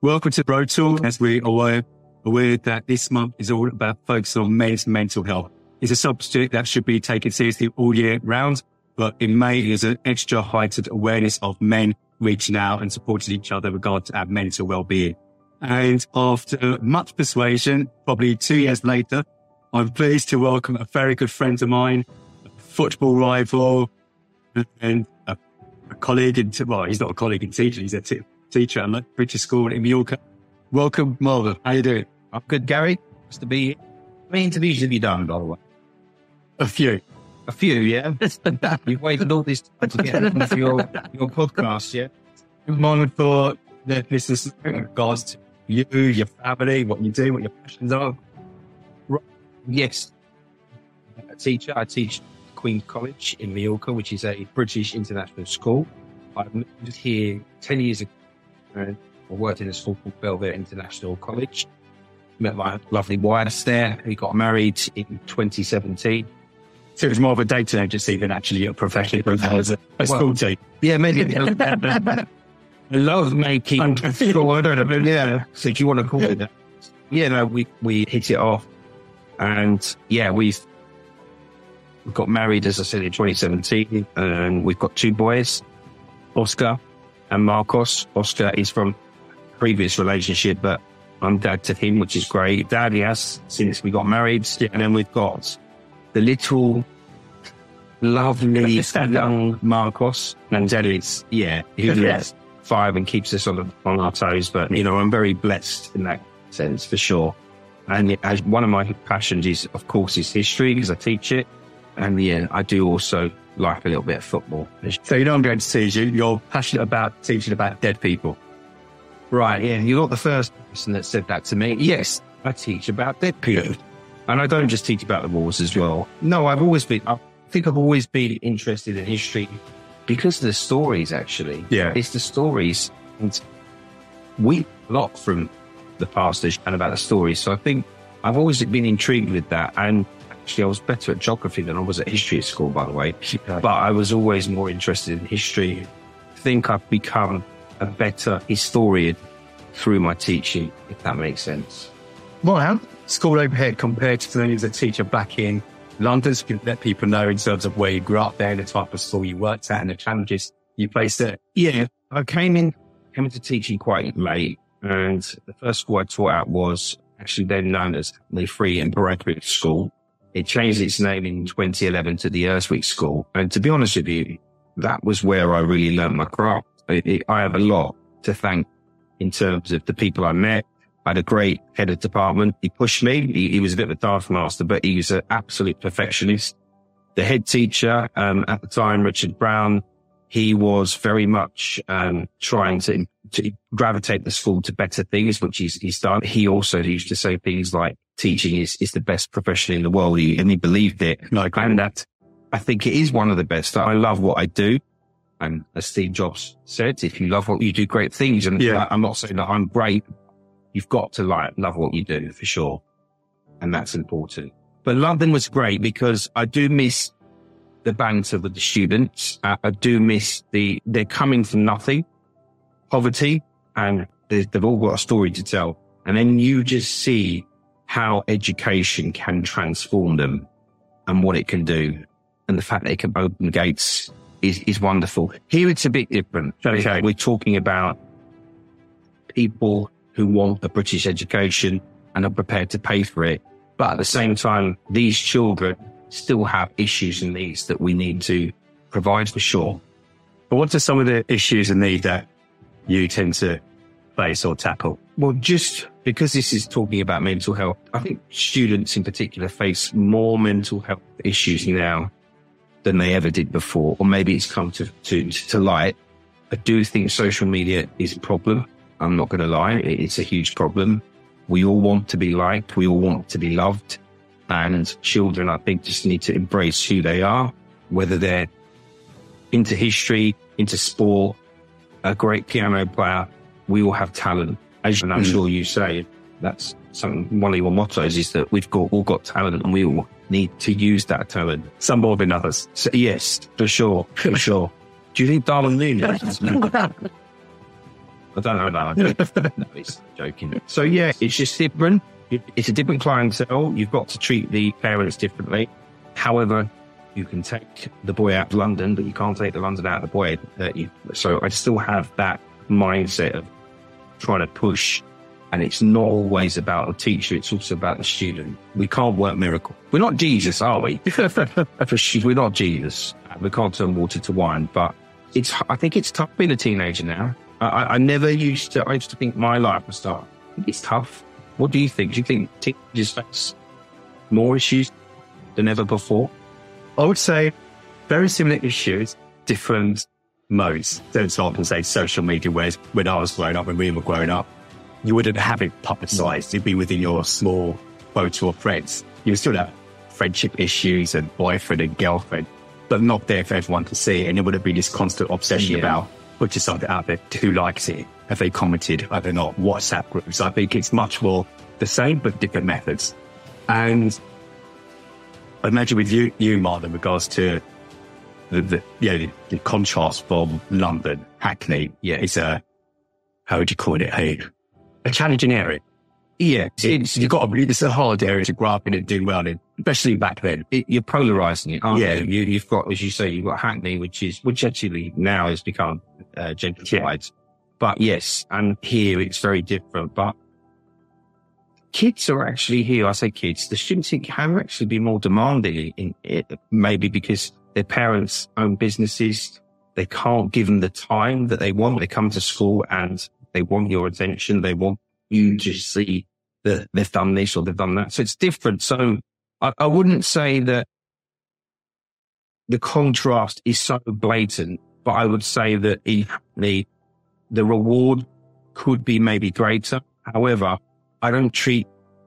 Welcome to Road Talk, as we are aware that this month is all about focusing on men's mental health. It's a subject that should be taken seriously all year round, but in May there's an extra heightened awareness of men reaching out and supporting each other regarding our mental well-being. And after much persuasion, probably 2 years later, I'm pleased to welcome a very good friend of mine, a football rival, and a colleague he's not a colleague in teaching, he's a teacher at British School in Mallorca. Welcome, Marvin. How you doing? I'm good, Gary. Nice to be here. How many interviews have you done, by the way? A few, yeah? You've waited all this time to get onto your podcast, yeah? Mine for the business in regards to you, your family, what you do, what your passions are. Yes. A teacher. I teach Queen's College in Mallorca, which is a British international school. I've moved here 10 years ago. I worked in a school called Belvedere International College. Met my lovely wife there. We got married in 2017. So it was more of a dating agency than actually a professional as a school team. Yeah, maybe. I love making school. I don't know. Yeah. So do you want to call it that? Yeah, no, we hit it off. And yeah, we got married, as I said, in 2017. And we've got two boys, Oscar and Marcos. Oscar is from a previous relationship, but I'm dad to him, which is great. Dad he has since we got married. Yeah. And then we've got the little lovely young Marcos. And dad is, he's 5 and keeps us on our toes. But, I'm very blessed in that sense for sure. And as one of my passions is, of course, is history because I teach it. And I do also like a little bit of football. So I'm going to teach you. You're passionate about teaching about dead people. Right, yeah. You're not the first person that said that to me. Yes, I teach about dead people. And I don't just teach about the wars as well. No, I think I've always been interested in history because of the stories, actually. Yeah. It's the stories. And we a lot from the past and about the stories. So I think I've always been intrigued with that. And actually, I was better at geography than I was at history at school, by the way. But I was always more interested in history. I think I've become a better historian through my teaching, if that makes sense. Well, school overhead compared to when you was a teacher back in London, so you can let people know in terms of where you grew up there, the type of school you worked at and the challenges you faced there. Yeah, I came into teaching quite late, and the first school I taught at was actually then known as the Free and Barrackwick School. It changed its name in 2011 to the Urswick School. And to be honest with you, that was where I really learned my craft. I have a lot to thank in terms of the people I met. I had a great head of department. He pushed me. He was a bit of a taskmaster, but he was an absolute perfectionist. The head teacher at the time, Richard Brown, he was very much trying to gravitate the school to better things, which he's done. He also used to say things like teaching is the best profession in the world, and he believed it. And that I think it is one of the best. I love what I do. And as Steve Jobs said, if you love what you do, great things. And I'm not saying that I'm great. You've got to love what you do for sure. And that's important. But London was great because I do miss the banter with the students. I do miss they're coming from nothing, poverty, and they've all got a story to tell. And then you just see how education can transform them and what it can do. And the fact that it can open gates is wonderful. Here it's a bit different. Okay. We're talking about people who want a British education and are prepared to pay for it. But at the same time, these children still have issues and needs that we need to provide for sure. But what are some of the issues and needs that you tend to face or tackle? Well, just because this is talking about mental health, I think students in particular face more mental health issues now than they ever did before, or maybe it's come to light. I do think social media is a problem. I'm not going to lie. It's a huge problem. We all want to be liked. We all want to be loved. And children, I think, just need to embrace who they are, whether they're into history, into sport, a great piano player. We all have talent. As I'm sure you say, that's one of your mottos is that we've all got talent and we all need to use that talent. Some more than others. So, yes, for sure. For sure. Do you think Darwin Núñez? I don't know that. No, it's joking. So yeah, it's just different. It's a different clientele. You've got to treat the parents differently. However, you can take the boy out of London, but you can't take the London out of the boy. So I still have that mindset of trying to push. And it's not always about the teacher. It's also about the student. We can't work miracles. We're not Jesus, are we? We're not Jesus. We can't turn water to wine, but I think it's tough being a teenager now. I used to think my life was tough. I think it's tough. What do you think? Do you think teenagers face more issues than ever before? I would say very similar issues, different modes. So I can say social media, whereas when I was growing up, when we were growing up, you wouldn't have it publicized. It'd be within your small photo of friends. You would still have friendship issues and boyfriend and girlfriend, but not there for everyone to see. And it would have been this constant obsession about putting something out there. Who likes it? Have they commented? Are they not? WhatsApp groups. I think it's much more the same, but different methods. And I imagine with you, Mark, in regards to the contrast from London, Hackney, it's how would you call it? A challenging area. Yeah, it's a hard area to grow up in and do well in, especially back then. You're polarizing it, aren't you? You've got, as you say, you've got Hackney, which actually now has become gentrified. But yes, and here it's very different. But kids are actually here. I say kids, the students can actually be more demanding in it, maybe because their parents own businesses. They can't give them the time that they want. They come to school and they want your attention. They want you to see that they've done this or they've done that. So it's different. So I wouldn't say that the contrast is so blatant, but I would say that the reward could be maybe greater. However, I don't treat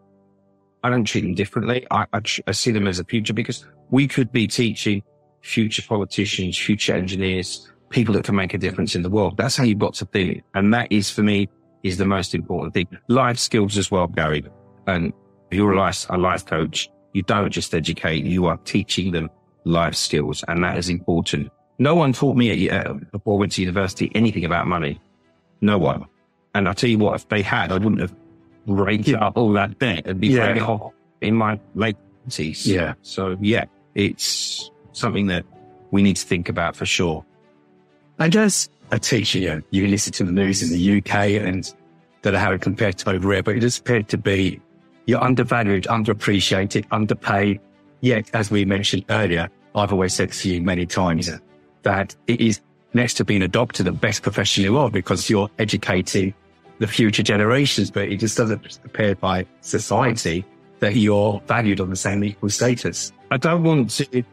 them differently. I see them as a future, because we could be teaching future politicians, future engineers, people that can make a difference in the world. That's how you've got to think. And that is, for me, is the most important thing. Life skills as well, Gary. And if you're a life coach, you don't just educate, you are teaching them life skills. And that is important. No one taught me before I went to university anything about money. No one. And I tell you what, if they had, I wouldn't have raked up all that debt and be paying it off in my late 20s. Yeah. So it's something that we need to think about for sure. And as a teacher, you listen to the news in the UK and don't know how it compares to over here, but it does appear to be you're undervalued, underappreciated, underpaid. Yet, as we mentioned earlier, I've always said to you many times that it is next to being a doctor the best profession in the world, because you're educating the future generations, but it just doesn't appear by society that you're valued on the same equal status. I don't want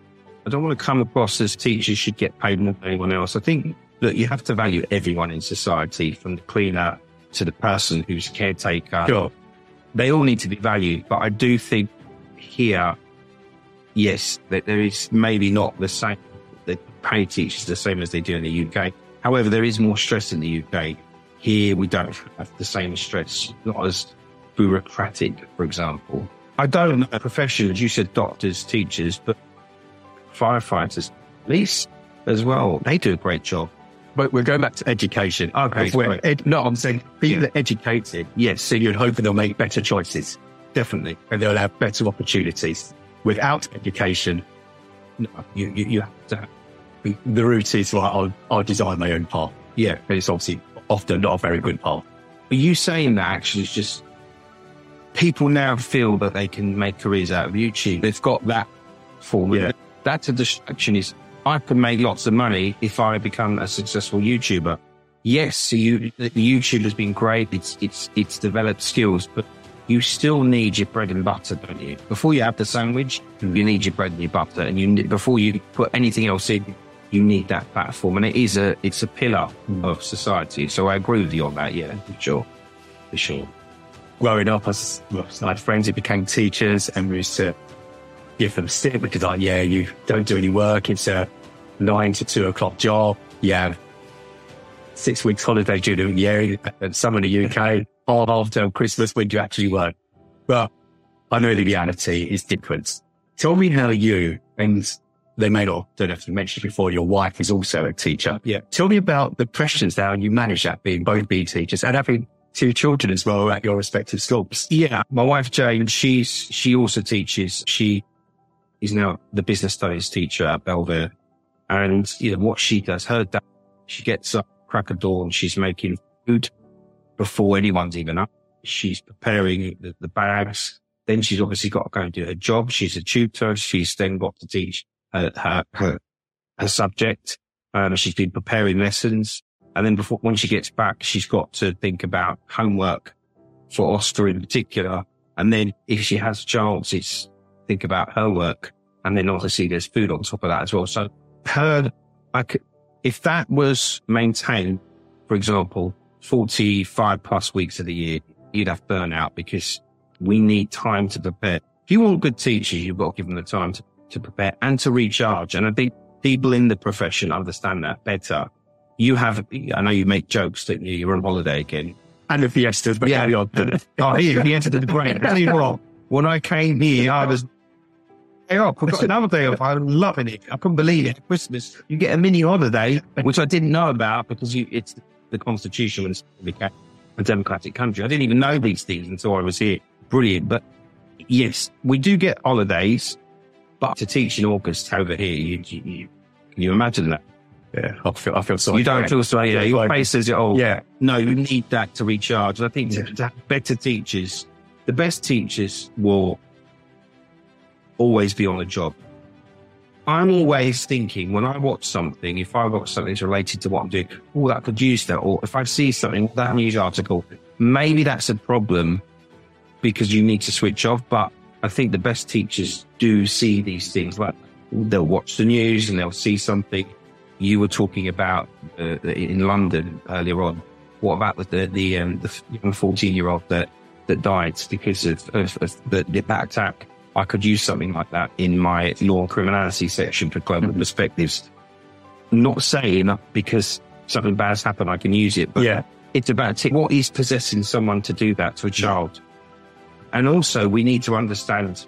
to come across as teachers should get paid more than anyone else. I think that you have to value everyone in society, from the cleaner to the person who's a caretaker. Sure. They all need to be valued. But I do think here, yes, that there is maybe not the same, they pay teachers the same as they do in the UK. However, there is more stress in the UK. Here, we don't have the same stress, not as bureaucratic, for example. I don't know professionals, you said doctors, teachers, but firefighters, police as well, they do a great job. But we're going back to education. Okay. I'm saying people are educated. Yes, so you'd hope that they'll make better choices. Definitely. And they'll have better opportunities. Without education, no, you have to have, the route is, right, I'll design my own path. Yeah, but it's obviously often not a very good path. Are you saying that actually is just people now feel that they can make careers out of YouTube? They've got that form. Yeah. That's a distraction. Is I can make lots of money if I become a successful YouTuber. Yes, the YouTube has been great. It's developed skills, but you still need your bread and butter, don't you? Before you have the sandwich, you need your bread and your butter, and before you put anything else in, you need that platform, and it's a pillar of society. So I agree with you on that. Yeah, for sure. Growing up, I had friends who became teachers, and we used to give them stick because, you don't do any work. It's a 9 to 2 o'clock job. You have 6 weeks holiday during the year, and some in the UK, half term Christmas, when you actually work. But I know the reality is different. Tell me how you and they may not, don't have to mention it before, your wife is also a teacher. Yeah. Tell me about the pressures now you manage that both being teachers and having 2 children as well at your respective schools. Yeah. My wife, Jane, she also teaches. She is now the business studies teacher at Belvedere. And, what she does, her dad, she gets up, crack of dawn, she's making food before anyone's even up. She's preparing the bags. Then she's obviously got to go and do her job. She's a tutor. She's then got to teach her subject. She's been preparing lessons. And then when she gets back, she's got to think about homework for Oscar in particular. And then if she has a chance, it's think about her work. And then obviously there's food on top of that as well. So if that was maintained, for example, 45 plus weeks of the year, you'd have burnout because we need time to prepare. If you want good teachers, you've got to give them the time to prepare and to recharge. And I think people in the profession understand that better. I know you make jokes that you're on holiday again. And the fiestas, but yeah. Fiesta did great. Tell you what, when I came here, I was I've got another day off. I'm loving it. I couldn't believe it. Christmas, you get a mini holiday, which I didn't know about because it's the Constitution when it's a democratic country. I didn't even know these things until I was here. Brilliant. But yes, we do get holidays, but to teach in August over here, can you imagine that? Yeah, I feel sorry. You don't feel sorry. Yeah, your face says it all. Yeah. No, you need that to recharge. I think to have better teachers, the best teachers will always be on the job. I'm always thinking when I watch something, if I watch something that's related to what I'm doing, that could use that. Or if I see something, that news article, maybe that's a problem because you need to switch off. But I think the best teachers do see these things. Like they'll watch the news and they'll see something. You were talking about in London earlier on. What about the young 14-year-old that died because of that attack? I could use something like that in my law and criminality section for global perspectives. Not saying because something bad's happened, I can use it, but it's about what is possessing someone to do that to a child. And also we need to understand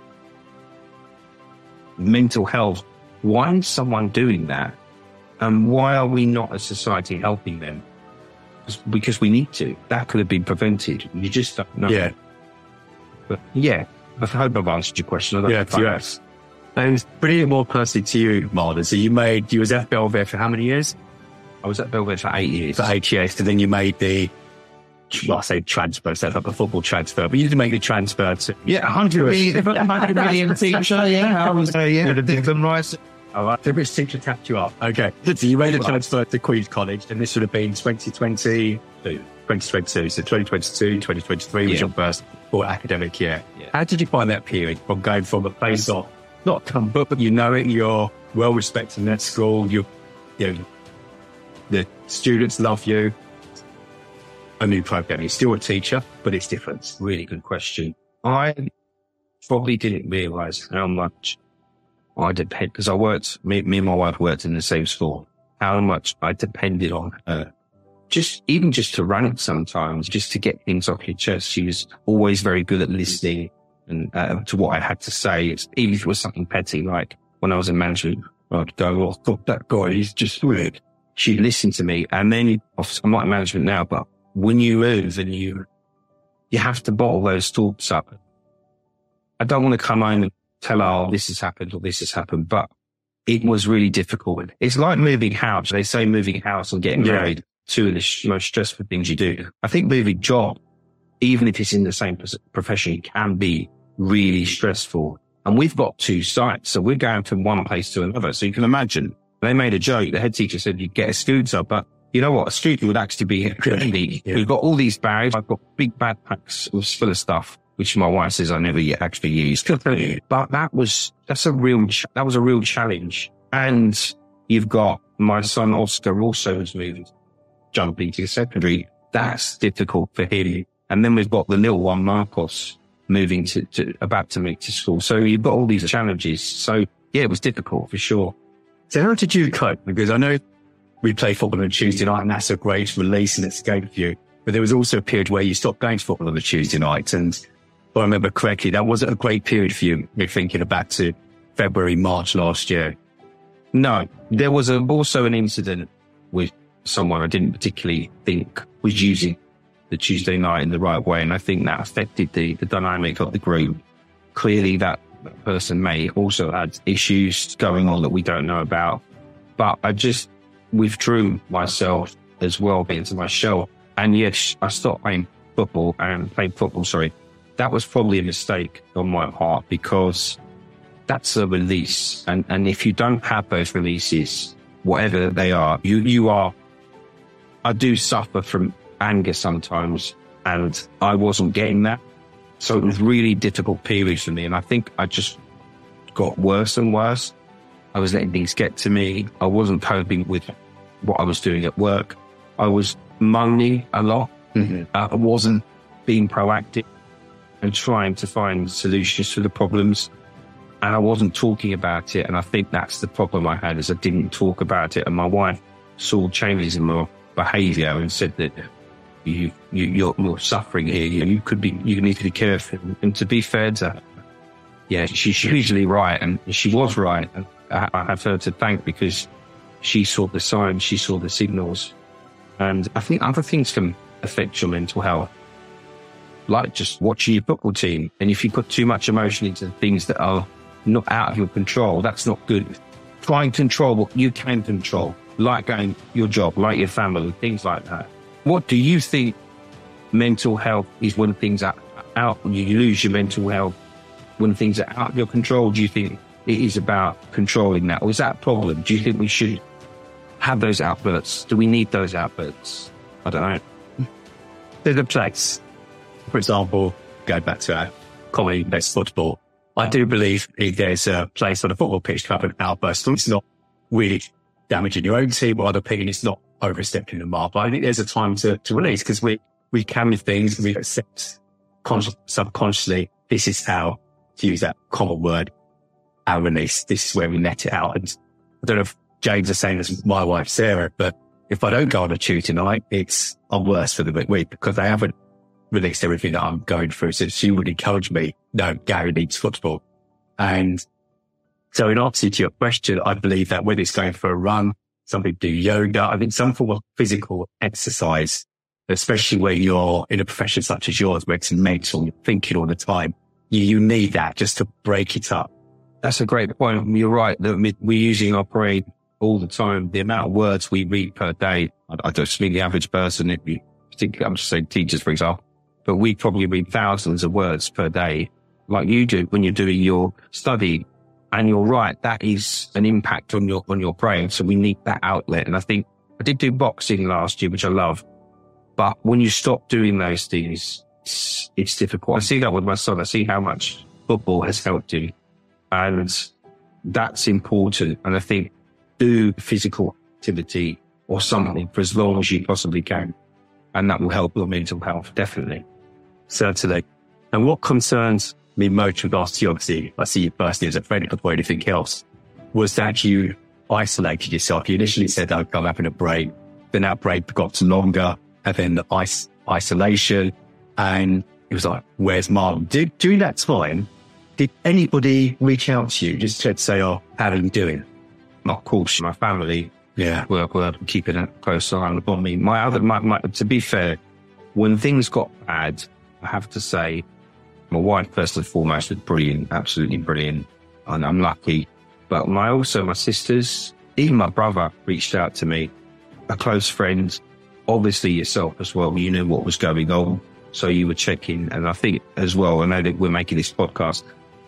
mental health. Why is someone doing that? And why are we not as society helping them? Because we need to. That could have been prevented. You just don't know. Yeah. But I hope I've answered your question. Yes. And bringing it more personally to you, Marlon. So you was at Belvedere for how many years? I was at Belvedere for 8 years. For 8 years. And then you made I say transfer, so like a football transfer, but you didn't make the transfer to... 100 million teacher, I was the Declan Rice. All right. The British teacher tapped you up. Okay. So you made a transfer to Queen's College, and this would have been 2022. So 2022, 2023 was your first full academic year. Yeah. How did you find that period from going from a place of not comfort, but you know it, you're well respected in that school, the students love you. A new program. You're still a teacher, but it's different. Really good question. I probably didn't realise how much I depend, because me and my wife worked in the same school, how much I depended on her. Just to run it sometimes, just to get things off your chest. She was always very good at listening and to what I had to say. Even if it was something petty, like when I was in management, I'd go, "Oh, God, that guy, he's just weird." She'd listen to me. And then I'm not in management now, but when you move and you have to bottle those thoughts up. I don't want to come home and tell her, "Oh, this has happened or this has happened," but it was really difficult. It's like moving house. They say moving house and getting married, two of the most stressful things you do. I think moving job, even if it's in the same profession, can be really stressful. And we've got 2 sites, so we're going from one place to another. So you can imagine, they made a joke. The head teacher said you'd get a scooter, but you know what? A scooter would actually be handy. We've got all these bags. I've got big backpacks full of stuff, which my wife says I never yet actually used. But that was a real challenge. And you've got my son Oscar also has moved, jumping to secondary. That's difficult for him. And then we've got the little one, Marcos, moving about to move to school. So you've got all these challenges. So it was difficult for sure. So how did you cope? Because I know we play football on a Tuesday night and that's a great release and escape for you. But there was also a period where you stopped going to football on a Tuesday night. And if I remember correctly, that wasn't a great period for you. You're thinking back to February, March last year. No, there was also an incident with someone I didn't particularly think was using the Tuesday night in the right way. And I think that affected the dynamic of the group. Clearly that person may also had issues going on that we don't know about. But I just withdrew myself as well into my shell. And yes, I stopped playing football. That was probably a mistake on my part, because that's a release. And if you don't have those releases, whatever they are, I do suffer from anger sometimes, and I wasn't getting that. So it was really difficult periods for me. And I think I just got worse and worse. I was letting things get to me. I wasn't coping with what I was doing at work. I was moaning a lot. Mm-hmm. I wasn't being proactive and trying to find solutions to the problems. And I wasn't talking about it. And I think that's the problem I had, is I didn't talk about it. And my wife saw changes in my behaviour and said that you're suffering here. You need to be careful. And to be fair to her, yeah, she's usually right. And she was right. And I have her to thank, because she saw the signs, she saw the signals. And I think other things can affect your mental health, like just watching your football team. And if you put too much emotion into things that are not out of your control, that's not good. Try and control what you can control, like going your job, like your family, things like that. What do you think mental health is when things are out, you lose your mental health, when things are out of your control? Do you think it is about controlling that? Or is that a problem? Do you think we should have those outbursts? Do we need those outbursts? I don't know. There's a place. For example, going back to our comedy-based football, I do believe there's a place on a football pitch to have an outburst. It's not really damaging your own team or other people. It's not overstepping the mark. But I think there's a time to release, because we can with things, we accept subconsciously, this is how, to use that common word, our release. This is where we let it out. And I don't know if James is saying this with my wife, Sarah, but if I don't go on a Tuesday night, I'm worse for the week, because I haven't released everything that I'm going through. So she would encourage me, no, Gary needs football. And so in answer to your question, I believe that whether it's going for a run, some people do yoga, I think some form of physical exercise, especially when you're in a profession such as yours, where it's mental, you're thinking all the time, you need that just to break it up. That's a great point. You're right that we're using our brain all the time. The amount of words we read per day, I don't mean the average person, particularly, I'm just saying teachers, for example, but we probably read thousands of words per day, like you do when you're doing your study. And you're right, that is an impact on your brain. So we need that outlet. And I think I did do boxing last year, which I love. But when you stop doing those things, it's difficult. I see that with my son. I see how much football has helped him. And that's important. And I think do physical activity or something for as long as you possibly can. And that will help your mental health, definitely. Certainly. And what concerns me most with regards to you, obviously, I see you personally as a friend before anything else, was that you isolated yourself. You initially said, I'm having a break. Then that break got longer, and then the isolation. And it was like, where's Mum? During that time, did anybody reach out to you just to say, oh, how are you doing? Of course, my family were keeping a close eye on me. To be fair, when things got bad, I have to say, my wife, first and foremost, was brilliant, absolutely brilliant. And I'm lucky. But my sisters, even my brother reached out to me, a close friend, obviously yourself as well. You knew what was going on. So you were checking. And I think as well, I know that we're making this podcast,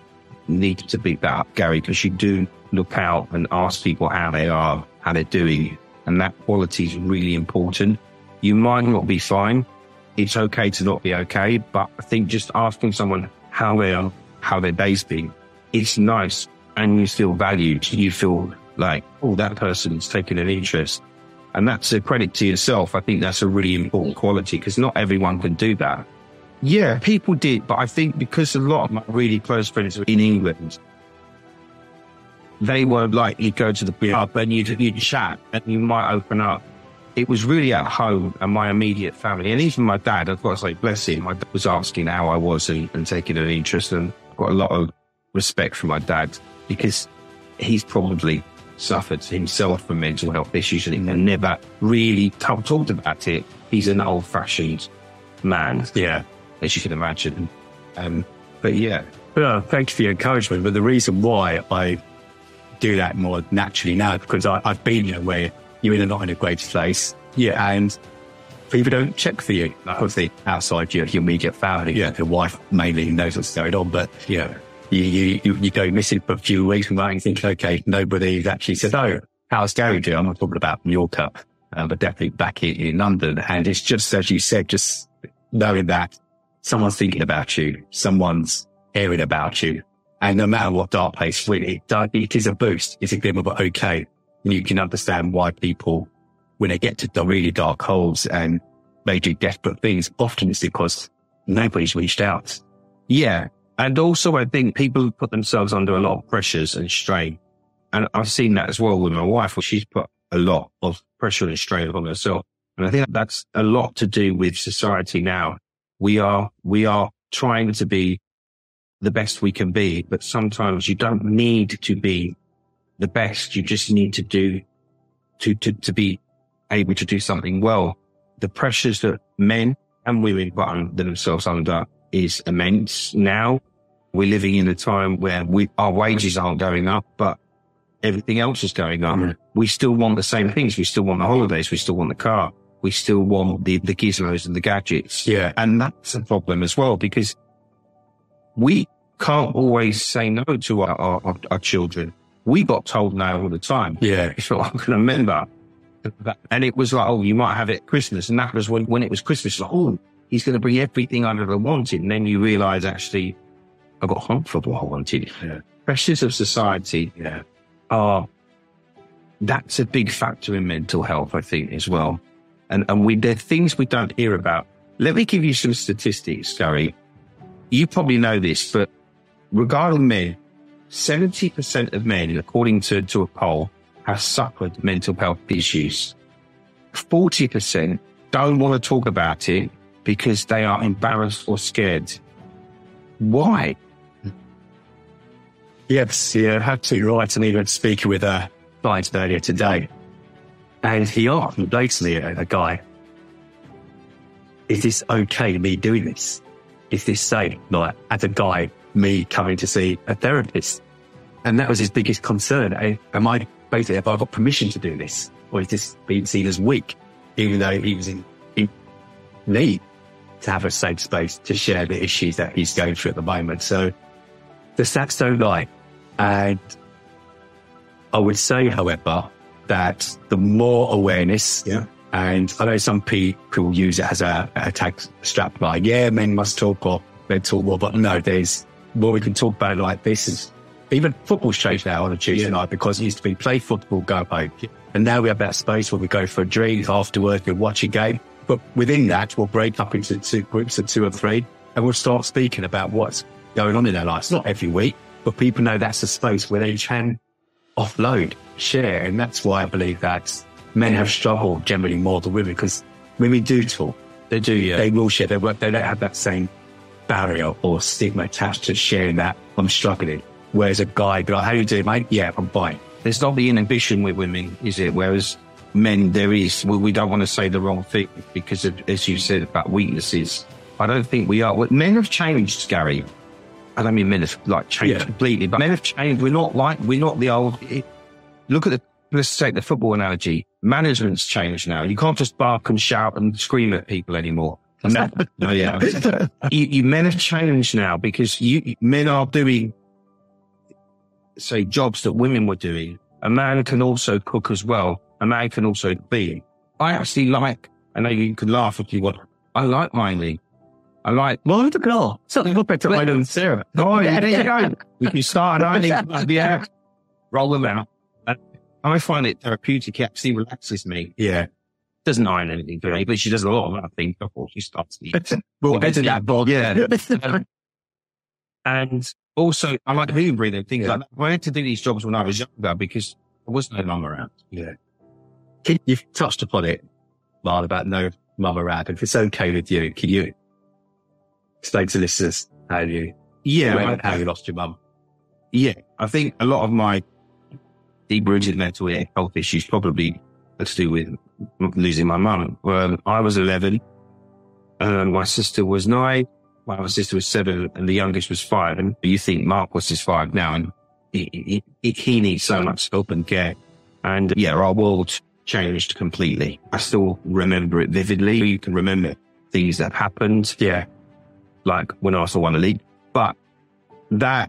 need to beat that up, Gary, because you do look out and ask people how they are, how they're doing. And that quality is really important. You might not be fine. It's okay to not be okay, but I think just asking someone how they are, how their day's been, it's nice, and you feel valued. You feel like, oh, that person's taking an interest, and that's a credit to yourself. I think that's a really important quality, because not everyone can do that. Yeah, people did, but I think because a lot of my really close friends were in England, they were like, you'd go to the pub and you'd chat and you might open up. It was really at home and my immediate family. And even my dad, I've got to say, bless him, my dad was asking how I was and taking an interest. And I've got a lot of respect for my dad, because he's probably suffered himself from mental health issues and never really talked about it. He's an old-fashioned man, as you can imagine. But yeah. Well, thank you for your encouragement. But the reason why I do that more naturally now, because I've been where you're not in a great place. Yeah. And people don't check for you. Obviously, outside your immediate family, your wife mainly knows what's going on. But you go missing for a few weeks and you think, okay, nobody's actually said, oh, how's Gary doing? I'm not talking about Mallorca, but definitely back in London. And it's just, as you said, just knowing that someone's thinking about you, someone's hearing about you. And no matter what dark place, really, it is a boost. It's a glimmer, but okay. And you can understand why people, when they get to the really dark holes and they do desperate things, often it's because nobody's reached out. Yeah. And also, I think people put themselves under a lot of pressures and strain. And I've seen that as well with my wife, where she's put a lot of pressure and strain on herself. And I think that's a lot to do with society now. We are trying to be the best we can be, but sometimes you don't need to be the best. You just need to be able to do something well. The pressures that men and women put themselves under is immense. Now we're living in a time where our wages aren't going up, but everything else is going up. Mm. We still want the same things. We still want the holidays. We still want the car. We still want the gizmos and the gadgets. Yeah. And that's a problem as well, because we can't always say no to our children. We got told no all the time. Yeah. So I can remember. And it was like, oh, you might have it at Christmas. And that was when it was Christmas, like, oh, he's going to bring everything I've ever wanted. And then you realize, actually, I got half of what I wanted. Yeah. Pressures of society that's a big factor in mental health, I think, as well. And there are things we don't hear about. Let me give you some statistics, Gary. You probably know this, but regarding men, 70% of men, according to a poll, have suffered mental health issues. 40% don't want to talk about it because they are embarrassed or scared. Why? Yes, absolutely right. And even speaking with a client earlier today, and he asked me blatantly, a guy, is this okay, me doing this? Is this safe? Like, as a guy, me coming to see a therapist? And that was his biggest concern. Have I got permission to do this? Or is this being seen as weak? Even though he was in need to have a safe space to share the issues that he's going through at the moment. So the stats don't lie. And I would say, however, that the more awareness, and I know some people use it as a tag strap line. Yeah, men must talk or men talk more, but no, there's more we can talk about like this. Is even football's changed now on a Tuesday night, because it used to be play football, go home. And now we have that space where we go for a drink afterwards, we watch a game. But within that, we'll break up into two groups of 2 or 3, and we'll start speaking about what's going on in their lives. Not every week, but people know that's a space where they can offload, share. And that's why I believe that men have struggled generally more than women, because women do talk. They do, yeah. They will share their work. They don't have that same barrier or stigma attached to sharing that I'm struggling. Whereas a guy be like, how you doing, mate? Yeah, I'm fine. There's not the inhibition with women, is it? Whereas men, there is. We don't want to say the wrong thing because of, as you said, about weaknesses. I don't think we are. Men have changed, Gary. I don't mean men have changed completely, but men have changed. We're not the old. Look at let's take the football analogy. Management's changed now. You can't just bark and shout and scream at people anymore. No, you men have changed now, because men are doing, say, jobs that women were doing. A man can also cook as well. A man can also clean. I actually I know you can laugh if you want. I like ironing. I like, well, look at all. Something look better than Sarah. Oh, yeah, there you go. We can start ironing. Roll them out. I find it therapeutic. It actually relaxes me. Yeah. Doesn't iron anything for me, but she does a lot of that, I think, before she starts to eat. We'll get to that, Bob. Yeah. And also, I like hoovering and things like that. I had to do these jobs when I was younger because there was no mum around. Yeah. You've touched upon it, Marlon, about no mum around. If it's okay with you, can you explain to listeners how you lost your mum? Yeah. I think a lot of my deep-rooted mental health issues, probably to do with losing my mum. I was 11, my sister was 9, my other sister was 7, and the youngest was 5. And you think Marcus is 5 now, and he needs so much help and care. And yeah, our world changed completely. I still remember it vividly. You can remember things that happened. Yeah. Like when Arsenal won the league. But that,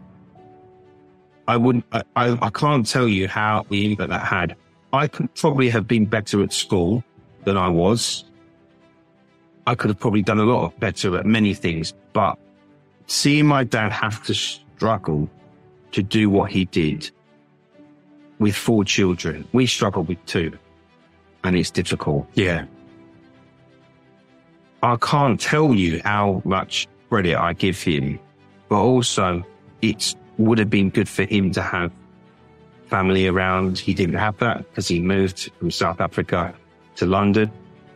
I can't tell you how the impact that had. I could probably have been better at school than I was. I could have probably done a lot better at many things, but seeing my dad have to struggle to do what he did with 4 children, we struggled with 2, and it's difficult. Yeah. I can't tell you how much credit I give him, but also it would have been good for him to have family around. He didn't have that because he moved from South Africa to London.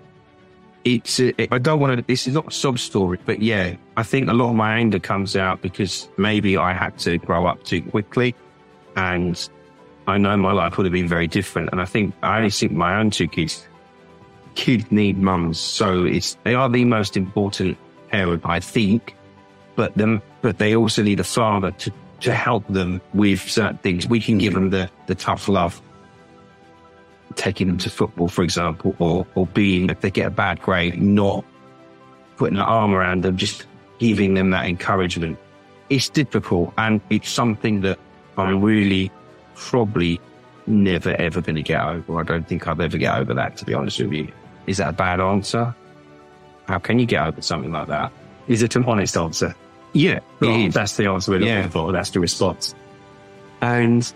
I don't want to, this is not a sob story, but yeah, I think a lot of my anger comes out because maybe I had to grow up too quickly, and I know my life would have been very different. And I only think my own 2 kids need mums. So they are the most important parent, I think, but they also need a father to help them with certain things. We can give them the tough love, taking them to football, for example, or being, if they get a bad grade, not putting an arm around them, just giving them that encouragement. It's difficult, and it's something that I'm really probably never, ever going to get over. I don't think I'll ever get over that, to be honest with you. Is that a bad answer? How can you get over something like that? Is it an honest answer? Yeah, that's the answer we're looking for. That's the response. And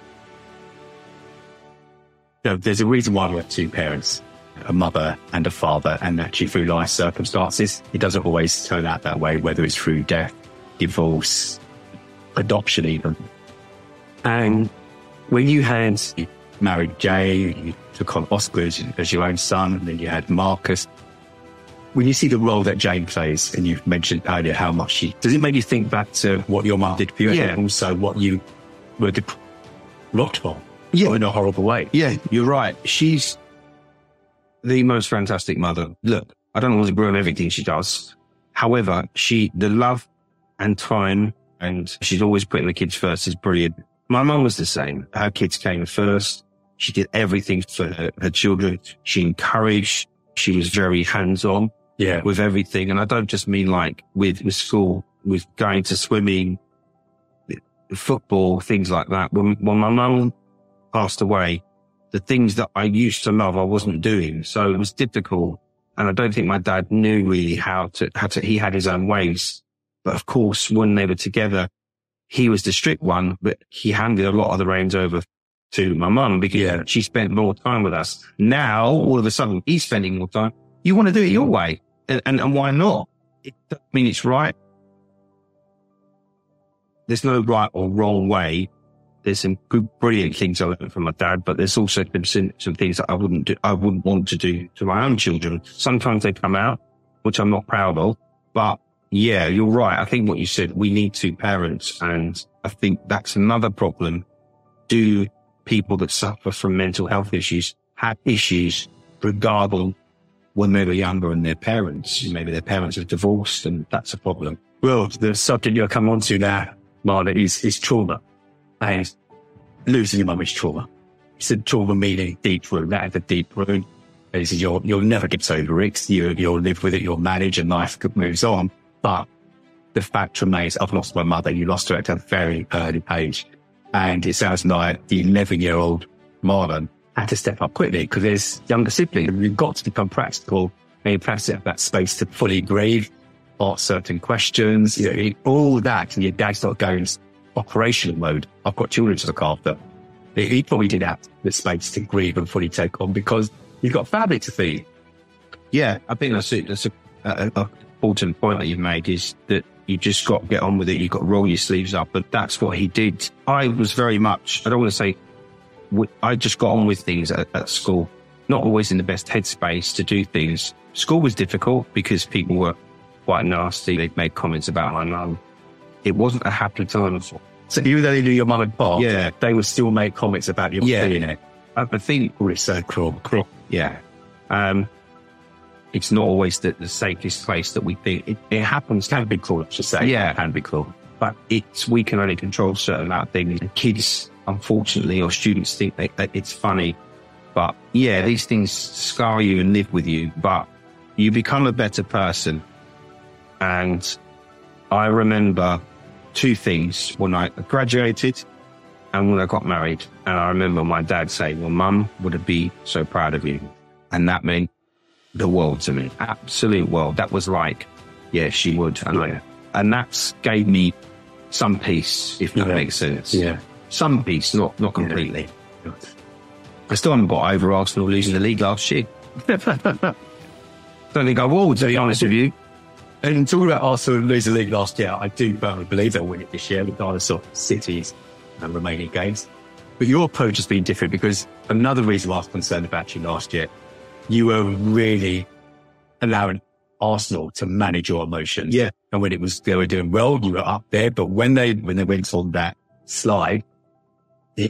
there's a reason why we have 2 parents, a mother and a father, and actually through life circumstances, it doesn't always turn out that way, whether it's through death, divorce, adoption even. And when you married Jay, you took on Oscar as your own son, and then you had Marcus. When you see the role that Jane plays, and you've mentioned earlier how much does it make you think back to what your mum did for you, and also what you were rocked for? Yeah, in a horrible way. Yeah, you're right. She's the most fantastic mother. Look, I don't want to ruin everything she does. However, the love and time, and she's always putting the kids first, is brilliant. My mum was the same. Her kids came first. She did everything for her children. She encouraged. She was very hands-on. Yeah, with everything. And I don't just mean like with school, with going to swimming, football, things like that. When my mum passed away, the things that I used to love, I wasn't doing. So it was difficult. And I don't think my dad knew really how to, he had his own ways. But of course, when they were together, he was the strict one, but he handed a lot of the reins over to my mum because she spent more time with us. Now, all of a sudden, he's spending more time. You want to do it your way. And why not? It doesn't mean it's right. There's no right or wrong way. There's some good, brilliant things I learned from my dad, but there's also been some things that I wouldn't want to do to my own children. Sometimes they come out, which I'm not proud of, but yeah, you're right. I think what you said, we need 2 parents, and I think that's another problem. Do people that suffer from mental health issues have issues regarding when they were younger and their parents? Maybe their parents are divorced, and that's a problem. Well, the subject you're coming on to now, Marla, is trauma. And losing your mum is trauma. It's a trauma meaning deep wound. That is a deep wound. You'll never get over it. You'll live with it. You'll manage, and life moves on. But the fact remains, I've lost my mother. You lost her at a very early age. And it sounds like the 11-year-old Marlon had to step up quickly because there's younger siblings. You've got to become practical, and you perhaps have that space to fully grieve, ask certain questions, all that. And your dad started going operational mode. I've got children to look after. He probably didn't have the space to grieve and fully take on because you've got family to feed. Yeah, I think that's an important point that you've made, is that you just got to get on with it. You've got to roll your sleeves up. But that's what he did. I was very much, I don't want to say, I just got on with things at school. Not always in the best headspace to do things. School was difficult because people were quite nasty. They made comments about my mum. It wasn't a happy time. So even though they knew your mum and pop, Yeah. they would still make comments about you Yeah. doing it. I think, Oh, it's so cruel. yeah. It's not always the safest place that we think. It happens. Can be cruel, I should say. Yeah. Can be cruel. But we can only control certain amount of things. And kids, unfortunately, or students think that it's funny. But yeah, these things scar you and live with you, but you become a better person. And I remember two things when I graduated and when I got married. And I remember my dad saying, well, Mum would be so proud of you. And that meant the world to me, absolute world. That was like, yeah, she would. And that gave me some peace, if that makes sense. Yeah. Some peace, not completely. Yeah. I still haven't got over Arsenal losing the league last year. Don't think I will, to be honest with you. And talking about Arsenal losing the league last year, I do firmly believe they'll win it this year, regardless of City's remaining games. But your approach has been different because another reason I was concerned about you last year, you were really allowing Arsenal to manage your emotions. Yeah. And when they were doing well, you were up there. But when they went on that slide, the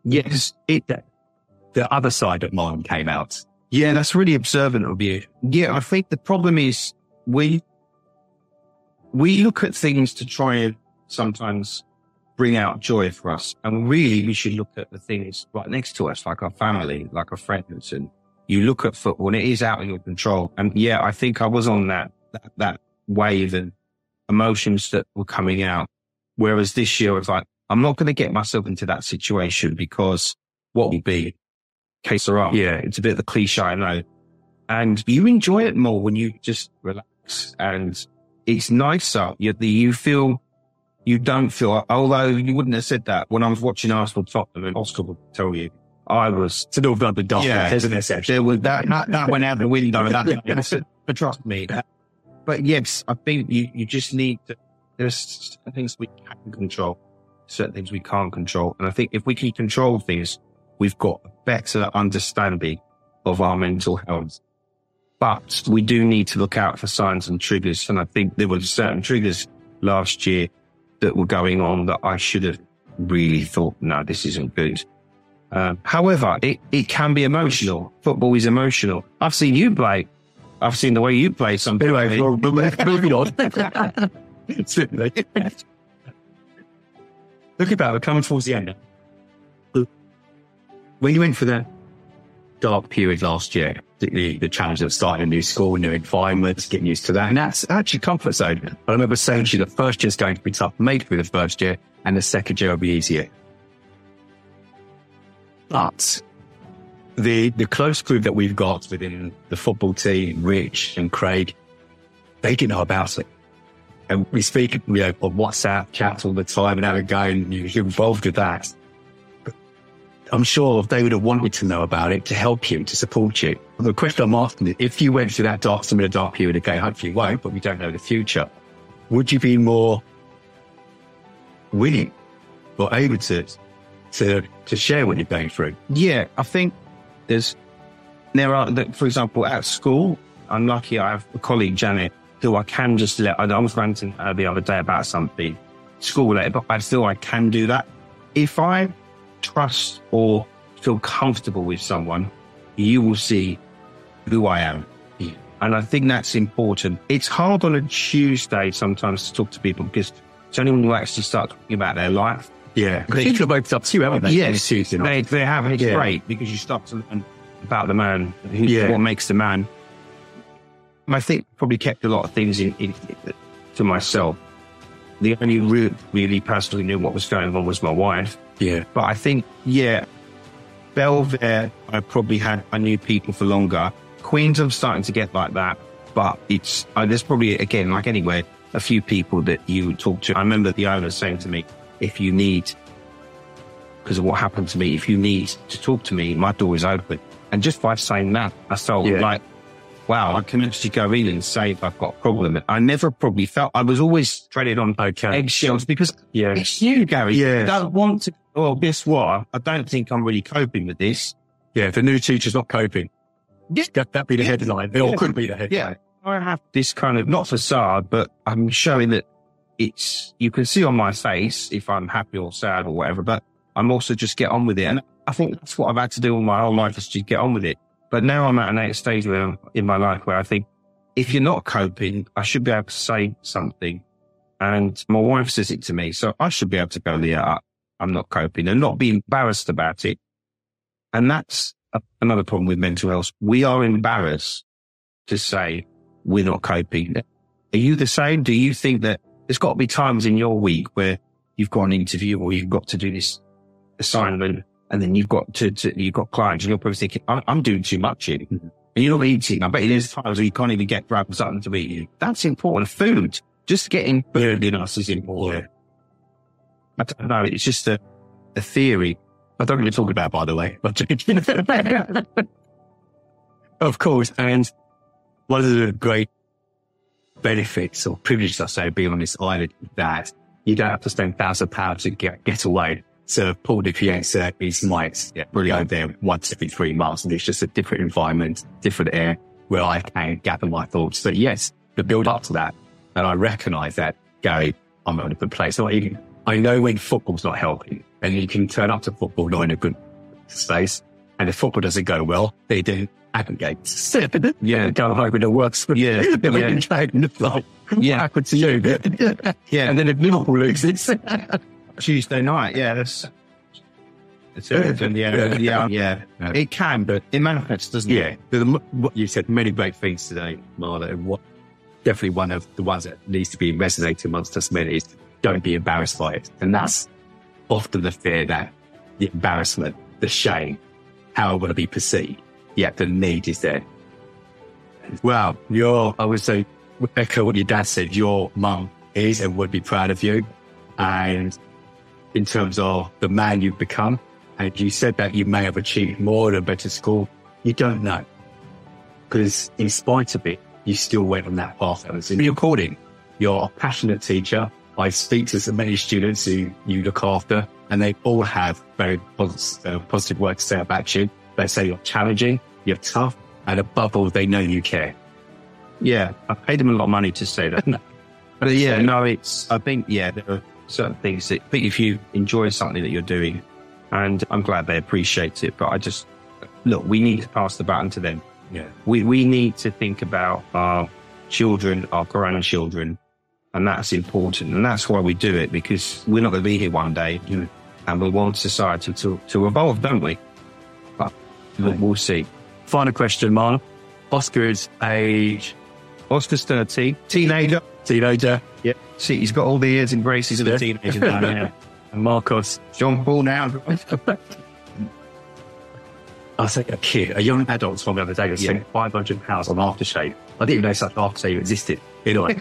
other side of mine came out. Yeah, that's really observant of you. Yeah, I think the problem is we look at things to try and sometimes bring out joy for us. And really, we should look at the things right next to us, like our family, like our friends. And you look at football and it is out of your control. And yeah, I think I was on that wave and emotions that were coming out. Whereas this year, I was like, I'm not going to get myself into that situation because what will be case or up. Yeah, it's a bit of a cliche, I know. And you enjoy it more when you just relax, and it's nicer. You don't feel, although you wouldn't have said that when I was watching Arsenal Tottenham, and Oscar would tell you, I was, It's an all the dark, isn't it? there was that went out the window. But trust me. But yes, I think you just need to, there's certain things we can control, certain things we can't control. And I think if we can control things, we've got a better understanding of our mental health. But we do need to look out for signs and triggers. And I think there were certain triggers last year that were going on that I should have really thought, no, this isn't good. However, it can be emotional. Football is emotional. I've seen you play. I've seen the way you play something. Anyway, moving on. Looking back, we're coming towards the end now. When you went for that dark period last year, the challenge of starting a new school, new environments, getting used to that, and that's actually comfort zone. But I remember saying to you, the first year is going to be tough, maybe the first year, and the second year will be easier. But the close group that we've got within the football team, Rich and Craig, they didn't know about it. And we speak, on WhatsApp chats all the time and have a go, and you're involved with that. But I'm sure they would have wanted to know about it to help you, to support you. The question I'm asking is, if you went through that dark period again, hopefully you won't, but we don't know the future, would you be more willing or able to share what you're going through? Yeah, I think there are, for example, at school, I'm lucky I have a colleague, Janet, who I can just let, I was ranting the other day about something school related, but I feel I can do that. If I trust or feel comfortable with someone, you will see who I am. Yeah. And I think that's important. It's hard on a Tuesday sometimes to talk to people because it's only when you actually start talking about their life. Yeah. People have opened up to you, haven't they? Yes, Tuesday night. they have. It's great because you start to learn about the man, what makes the man. I think probably kept a lot of things in to myself. The only really personally knew what was going on was my wife. Yeah. But I think, Belvedere, I knew people for longer. Queens, I'm starting to get like that. But there's probably, again, like anywhere, a few people that you talk to. I remember the owner saying to me, if you need, because of what happened to me, if you need to talk to me, my door is open. And just by saying that, I felt like, wow, I can actually go in and say if I've got a problem. I never probably felt, I was always treaded on eggshells because it's you, Gary. Yeah. You don't want to, well, guess what? I don't think I'm really coping with this. Yeah, the new teacher's not coping. That'd be the headline. They all could be the headline. Yeah. I have this kind of, not facade, but I'm showing that you can see on my face if I'm happy or sad or whatever, but I'm also just get on with it. And I think that's what I've had to do all my whole life, is just get on with it. But now I'm at an stage in my life where I think if you're not coping, I should be able to say something. And my wife says it to me, so I should be able to go, yeah, I'm not coping, and not be embarrassed about it. And that's another problem with mental health. We are embarrassed to say we're not coping. Are you the same? Do you think that there's got to be times in your week where you've got an interview or you've got to do this assignment, and then you've got you've got clients, and you're probably thinking, I'm doing too much here. And you're not eating. I bet there's times where you can't even get grab something to eat. That's important. Food. Just getting food in us is important. Yeah. I don't know. It's just a theory. I don't really talk about, by the way. But of course. And one of the great benefits or privileges, I say, of being on this island, that you don't have to spend £1,000 to get away. So Paul de Pienza is might really go there once every 3 months, and it's just a different environment, different air where I can gather my thoughts. But yes, the build up to that. And I recognise that, Gary, I'm in a good place. So I know when football's not helping, and you can turn up to football not in a good space, and if football doesn't go well, they do aggregate. Yeah, go home with the works. Yeah, happen to you. Yeah, and then if Liverpool loses Tuesday night, that's it. Yeah. It can, but it manifests, doesn't it? Yeah. What you said, many great things today, Marla, and what definitely one of the ones that needs to be resonating amongst us men is don't be embarrassed by it. And that's often the fear, that the embarrassment, the shame, how I want to be perceived. Yet the need is there. Wow, I would say, echo what your dad said, your mum is and would be proud of you. And in terms of the man you've become, and you said that you may have achieved more at a better school, you don't know. Because in spite of it, you still went on that path. You're recording. You're a passionate teacher. I speak to so many students who you look after, and they all have very positive words to say about you. They say you're challenging, you're tough, and above all, they know you care. Yeah, I paid them a lot of money to say that. But I think there are certain things that I think if you enjoy something that you're doing, and I'm glad they appreciate it, but we need to pass the baton to them. Yeah, we need to think about our children, our grandchildren, and that's important. And that's why we do it, because we're not going to be here one day, and we want society to evolve, don't we? But we'll see. Final question, Marlon. Oscar's age? Oscar's 13. Teenager. Yeah. See, he's got all the ears and graces of a teenager now. Yeah. And Marcos? John Paul now. I was like a young adult from the other day that spent £500 on aftershave. I didn't even know such aftershave existed. I'm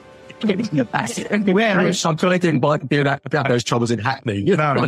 trying to invite you about those troubles in Hackney.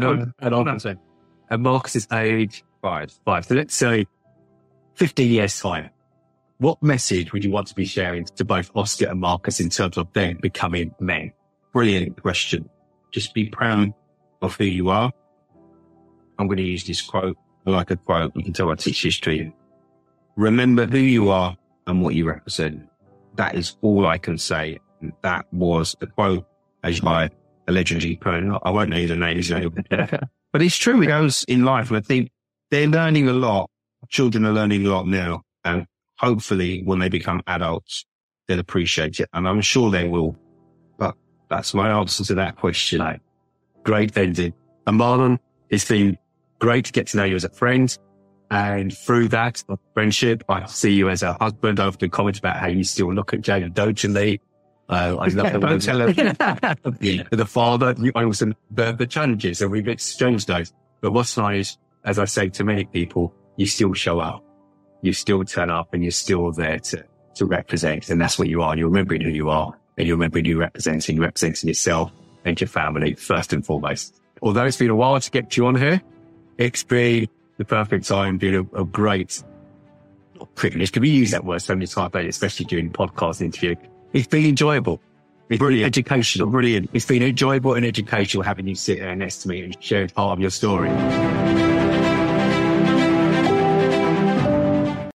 And Marcus is age 5. So let's say 15 years time. What message would you want to be sharing to both Oscar and Marcus in terms of them becoming men? Brilliant question. Just be proud of who you are. I'm going to use this quote. I like a quote. You can tell I teach history. Remember who you are and what you represent. That is all I can say. That was a quote as by a legendary person. I won't know the names, but it's true. It goes in life. And I think they're learning a lot. Children are learning a lot now. And hopefully when they become adults, they'll appreciate it. And I'm sure they will. But that's my answer to that question. Great ending. And Marlon, it's been great to get to know you as a friend. And through that friendship, I see you as a husband. I often comment about how you still look at Jane indulgently. I love don't tell her. The father, I also the challenges, and we've exchanged those. But what's nice, as I say to many people, you still show up. You still turn up, and you're still there to represent. And that's what you are. You're remembering who you are, and you're remembering who you're representing yourself and your family first and foremost. Although it's been a while to get you on here, it's been the perfect time, been a great privilege. Can we use that word so many times, especially during podcast interview? It's been enjoyable. It's brilliant. Educational. Brilliant. It's been enjoyable and educational having you sit there next to me and share part of your story.